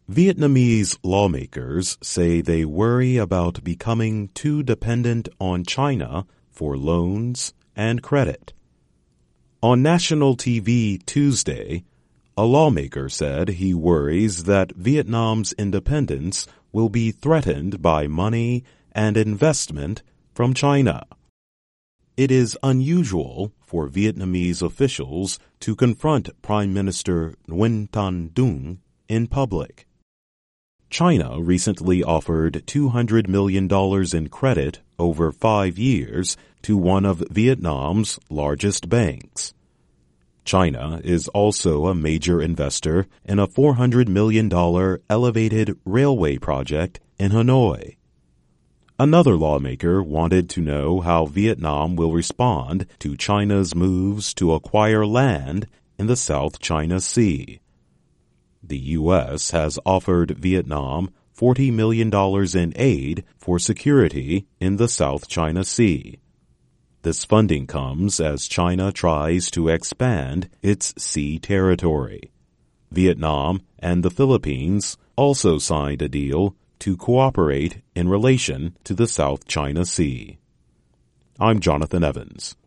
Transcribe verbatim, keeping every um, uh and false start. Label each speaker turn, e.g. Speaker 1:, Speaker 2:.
Speaker 1: Vietnamese lawmakers say they worry about becoming too dependent on China for loans and credit. On national T V Tuesday, a lawmaker said he worries that Vietnam's independence will be threatened by money and investment from China. It is unusual for Vietnamese officials to confront Prime Minister Nguyen Thanh Dung in public. China recently offered two hundred million dollars in credit over five years to one of Vietnam's largest banks. China is also a major investor in a four hundred million dollars elevated railway project in Hanoi. Another lawmaker wanted to know how Vietnam will respond to China's moves to acquire land in the South China Sea. The U S has offered Vietnam forty million dollars in aid for security in the South China Sea. This funding comes as China tries to expand its sea territory. Vietnam and the Philippines also signed a deal to cooperate in relation to the South China Sea. I'm Jonathan Evans.